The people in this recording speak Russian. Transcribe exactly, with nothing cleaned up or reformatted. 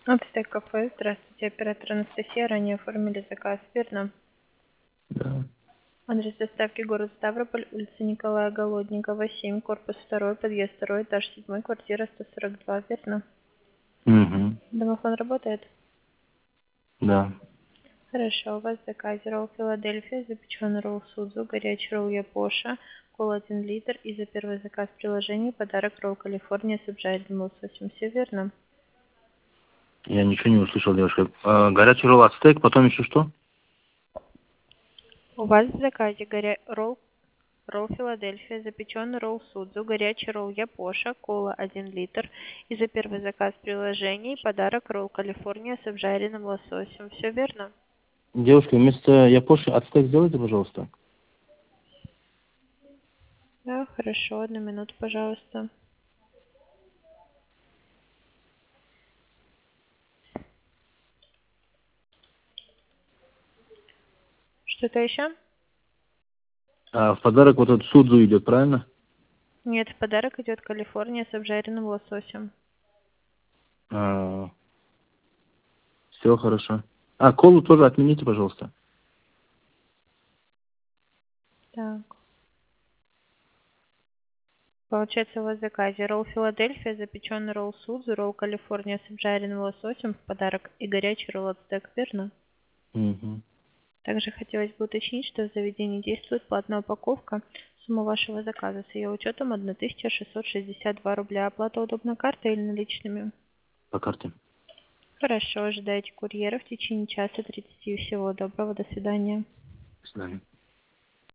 Апстек кафе. Здравствуйте, оператор Анастасия. Ранее оформили заказ, верно? Да. Адрес доставки город Ставрополь, улица Николая Голодникова, семь, корпус два, подъезд два, этаж семь, квартира сто сорок два, верно? Угу. Домофон работает? Да. Хорошо, у вас в заказе ролл Филадельфия, запеченный ролл Судзу, горячий ролл Япоша, кола один литр и за первый заказ в приложении подарок ролл Калифорния с обжаренным лососем. Все верно? Я ничего не услышал, девушка. А, горячий ролл ацтек, потом еще что? У вас в заказе горя... ролл Ролл Филадельфия, запеченный ролл Судзу, горячий ролл Япоша, кола один литр и за первый заказ в приложении подарок ролл Калифорния с обжаренным лососем. Все верно? Девушка, вместо япоши ацтек сделайте, пожалуйста. Да, хорошо, одну минуту, пожалуйста. Что-то еще? А в подарок вот этот судзу идет, правильно? Нет, в подарок идет Калифорния с обжаренным лососем. А, все хорошо. А, колу тоже отмените, пожалуйста. Так. Получается, у вас в заказе ролл Филадельфия, запеченный ролл Судзу, ролл Калифорния с обжаренным лососем в подарок и горячий ролл Ацтек, верно? Угу. Также хотелось бы уточнить, что в заведении действует платная упаковка. Сумма вашего заказа с ее учетом тысяча шестьсот шестьдесят два рубля. Оплата удобна картой или наличными? По карте. Хорошо, ожидайте курьера в течение часа тридцати. Всего доброго, до свидания. До свидания.